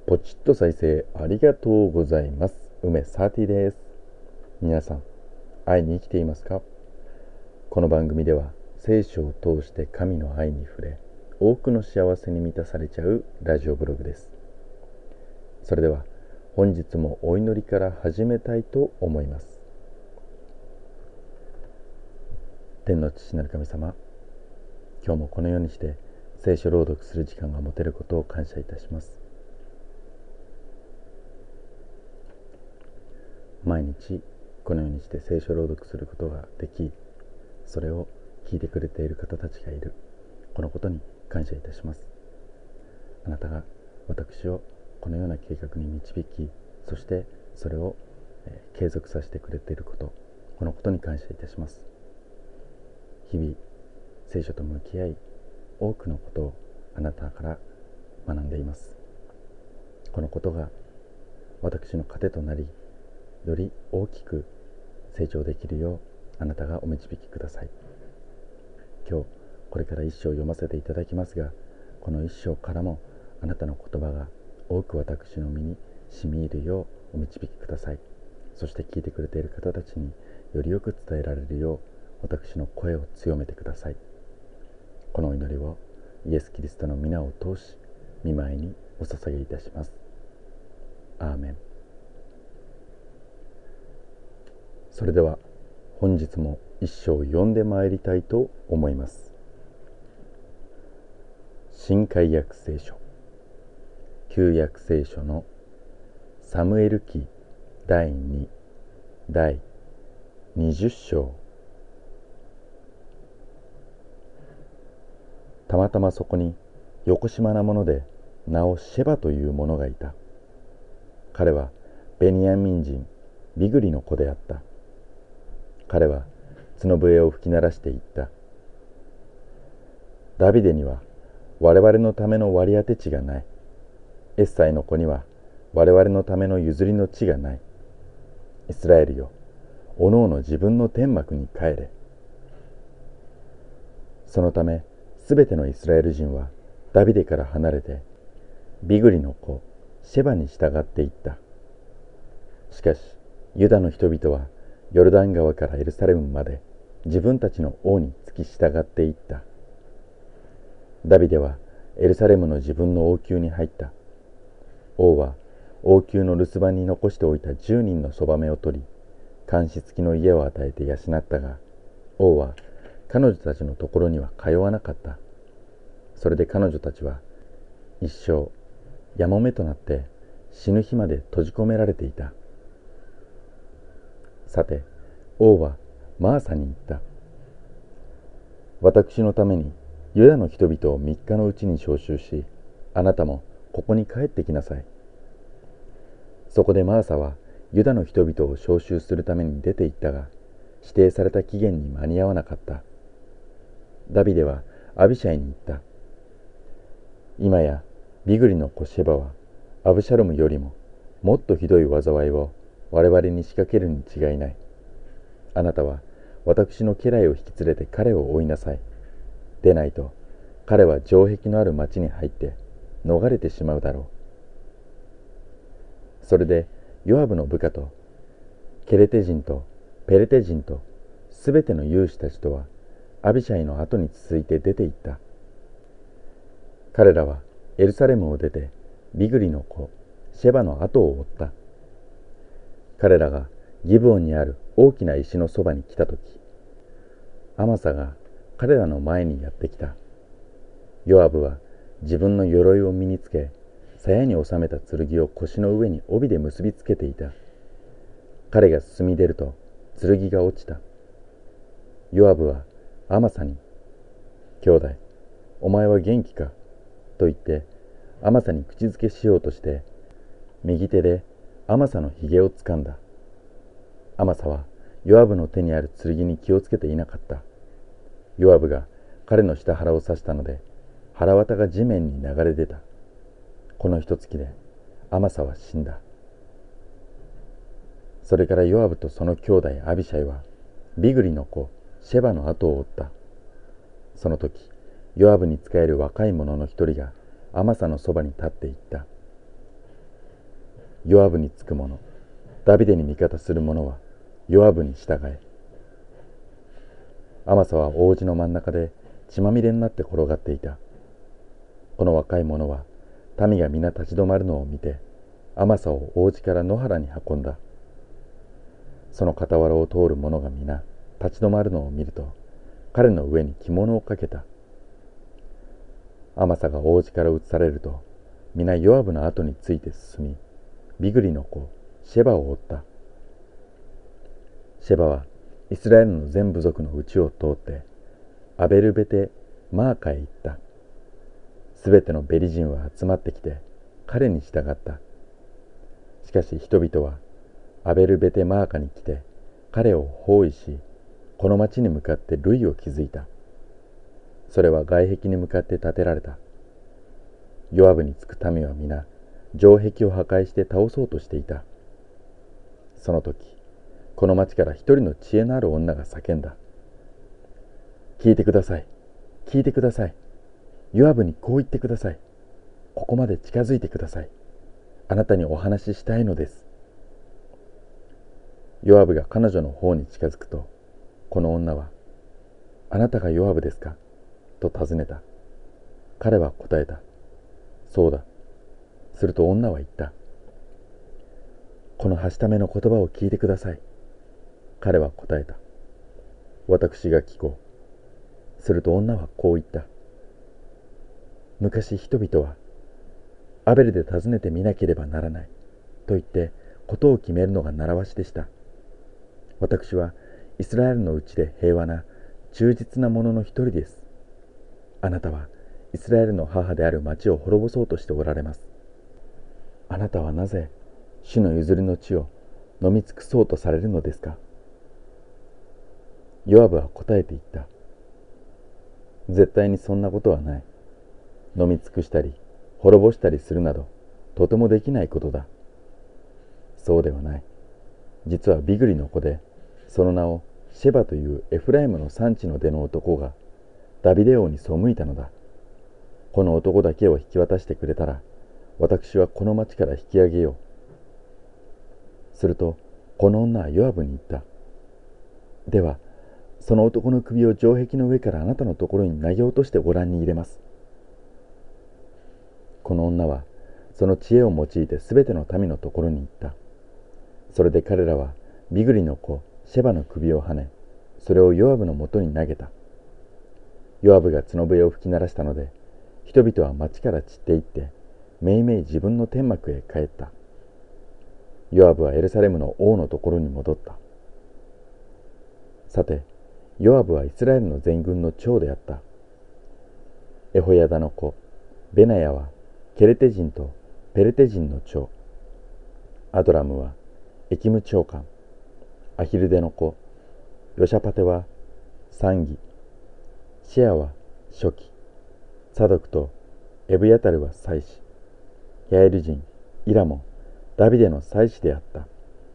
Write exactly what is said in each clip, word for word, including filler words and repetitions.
ポチッと再生ありがとうございます。梅サーティです。皆さん、愛に生きていますか？この番組では聖書を通して神の愛に触れ、多くの幸せに満たされちゃうラジオブログです。それでは本日もお祈りから始めたいと思います。天の父なる神様、今日もこのようにして聖書朗読する時間が持てることを感謝いたします。毎日このようにして聖書朗読することができ、それを聞いてくれている方たちがいる、このことに感謝いたします。あなたが私をこのような計画に導き、そしてそれを、えー、継続させてくれていること、このことに感謝いたします。日々聖書と向き合い、多くのことをあなたから学んでいます。このことが私の糧となり、より大きく成長できるようあなたがお導きください。今日これから一章を読ませていただきますが、この一章からもあなたの言葉が多く私の身に染み入るようお導きください。そして聞いてくれている方たちによりよく伝えられるよう私の声を強めてください。このお祈りをイエス・キリストの皆を通し御前にお捧げいたします。アーメン。それでは本日も一章を読んでまいりたいと思います。新海訳聖書、旧約聖書のサムエル記だいに、だいにじゅっ章。たまたまそこによこしまなもので名をシェバという者がいた。彼はベニヤミン人ビグリの子であった。彼は角笛を吹き鳴らして言った。ダビデには我々のための割り当て地がない。エッサイの子には我々のための譲りの地がない。イスラエルよ、おのおの自分の天幕に帰れ。そのためすべてのイスラエル人はダビデから離れてビグリの子シェバに従っていった。しかしユダの人々はヨルダン川からエルサレムまで自分たちの王に付き従っていった。ダビデはエルサレムの自分の王宮に入った。王は王宮の留守番に残しておいた十人のそばめを取り、監視付きの家を与えて養ったが、王は彼女たちのところには通わなかった。それで彼女たちは一生やもめとなって死ぬ日まで閉じ込められていた。さて、王はマーサに言った。私のためにユダの人々を三日のうちに召集し、あなたもここに帰ってきなさい。そこでマーサはユダの人々を召集するために出て行ったが、指定された期限に間に合わなかった。ダビデはアビシャイに言った。今やビグリの子シェバはアブシャロムよりももっとひどい災いを我々に仕掛けるに違いない。あなたは私の家来を引き連れて彼を追いなさい。でないと彼は城壁のある町に入って逃れてしまうだろう。それでヨアブの部下とケレテ人とペレテ人とすべての勇士たちとはアビシャイの後に続いて出て行った。彼らはエルサレムを出てビグリの子シェバの後を追った。彼らがギブオンにある大きな石のそばに来たとき、アマサが彼らの前にやってきた。ヨアブは自分の鎧を身につけ、鞘に収めた剣を腰の上に帯で結びつけていた。彼が進み出ると剣が落ちた。ヨアブはアマサに、兄弟、お前は元気かと言ってアマサに口づけしようとして、右手でアマサのひげをつかんだ。アマサはヨアブの手にある剣に気をつけていなかった。ヨアブが彼の下腹を刺したので、腹綿が地面に流れ出た。この一月でアマサは死んだ。それからヨアブとその兄弟アビシャイはビグリの子シェバの後を追った。その時ヨアブに仕える若い者の一人がアマサのそばに立っていった。 ヨアブにつく者、ダビデに味方する者はヨアブに従え。アマサは王子の真ん中で血まみれになって転がっていた。この若い者は民が皆立ち止まるのを見て、アマサを王子から野原に運んだ。その傍らを通る者が皆立ち止まるのを見ると、彼の上に着物をかけた。アマサが王子から移されると、皆ヨアブの後について進み、ビグリの子シェバを追った。シェバはイスラエルの全部族のうちを通ってアベルベテマーカへ行った。すべてのベリ人は集まってきて彼に従った。しかし人々はアベルベテマーカに来て彼を包囲し、この町に向かって塁を築いた。それは外壁に向かって建てられた。ヨアブにつく民は皆城壁を破壊して倒そうとしていた。その時、この町から一人の知恵のある女が叫んだ。聞いてください。聞いてください。ヨアブにこう言ってください。ここまで近づいてください。あなたにお話ししたいのです。ヨアブが彼女の方に近づくと、この女は、あなたがヨアブですかと尋ねた。彼は答えた。そうだ。すると女は言った。このはしための言葉を聞いてください。彼は答えた。私が聞こう。すると女はこう言った。昔人々は、アベルで尋ねてみなければならないと言ってことを決めるのが習わしでした。私はイスラエルのうちで平和な忠実な者の一人です。あなたはイスラエルの母である町を滅ぼそうとしておられます。あなたはなぜ主の譲りの地を飲み尽くそうとされるのですか。ヨアブは答えて言った。絶対にそんなことはない。飲み尽くしたり滅ぼしたりするなどとてもできないことだ。そうではない。実はビグリの子で、その名をシェバというエフライムの産地の出の男がダビデ王に背いたのだ。この男だけを引き渡してくれたら、私はこの町から引き上げよう。するとこの女はヨアブに言った。ではその男の首を城壁の上からあなたのところに投げ落としてご覧に入れます。この女はその知恵を用いてすべての民のところに行った。それで彼らはビグリの子シェバの首をはね、それをヨアブのもとに投げた。ヨアブが角笛を吹き鳴らしたので、人々は町から散っていってめいめい自分の天幕へ帰った。ヨアブはエルサレムの王のところに戻った。さて、ヨアブはイスラエルの全軍の長であった。エホヤダの子ベナヤはケレテ人とペレテ人の長。アドラムはエキム長官。アヒルデの子ヨシャパテは参議。シェアは初期。サドクとエブヤタルは祭司。ヤエル人イラもダビデの祭司であった。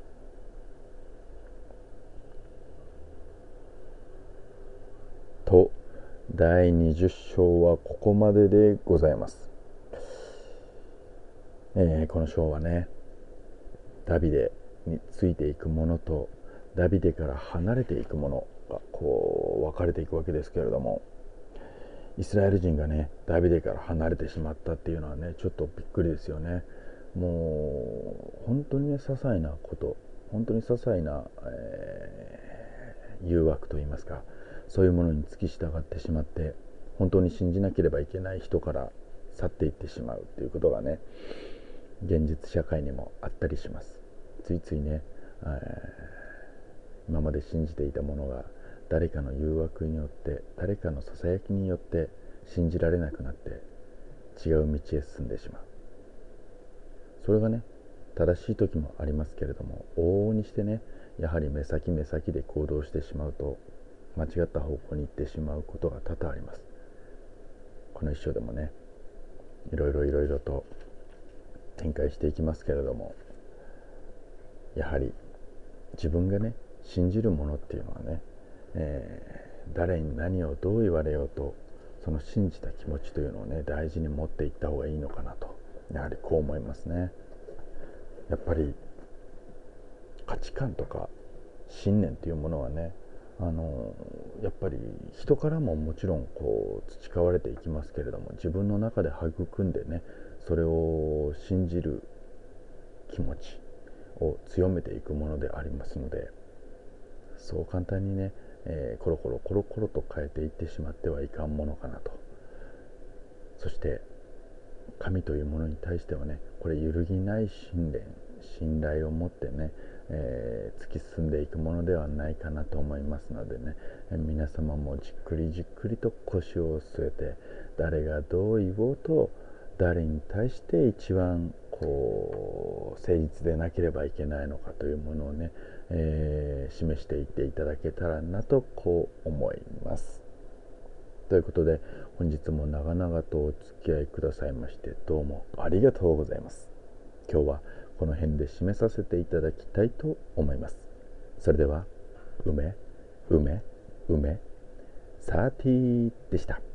とだいにじゅっ章はここまででございます。えー、この章はね、ダビデについていくものとダビデから離れていくものがこう分かれていくわけですけれども、イスラエル人がねダビデから離れてしまったっていうのはね、ちょっとびっくりですよね。もう本当にね些細なこと、本当に些細な、えー、誘惑といいますか、そういうものに付き従ってしまって、本当に信じなければいけない人から去っていってしまうっていうことがね、現実社会にもあったりします。ついついね、えー、今まで信じていたものが誰かの誘惑によって、誰かのささやきによって信じられなくなって違う道へ進んでしまう。それがね正しい時もありますけれども、往々にしてねやはり目先目先で行動してしまうと間違った方向に行ってしまうことが多々あります。この一章でもねいろいろいろいろと展開していきますけれども、やはり自分がね信じるものっていうのはね、えー、誰に何をどう言われようと、その信じた気持ちというのをね大事に持っていった方がいいのかなと、やはりこう思いますね。 やっぱり価値観とか信念というものはね、あのやっぱり人からももちろんこう培われていきますけれども、自分の中で育んでね、それを信じる気持ちを強めていくものでありますので、そう簡単にね、えーコロコロコロコロと変えていってしまってはいかんものかなと。そして神というものに対してはね、これ揺るぎない信念信頼を持ってね、えー突き進んでいくものではないかなと思いますのでね、えー皆様もじっくりじっくりと腰を据えて、誰がどう言おうと誰に対して一番こう誠実でなければいけないのかというものをね、えー示していっていただけたらなとこう思います。ということで、本日も長々とお付き合いくださいましてどうもありがとうございます。今日はこの辺で締めさせていただきたいと思います。それでは、梅梅梅サーティーでした。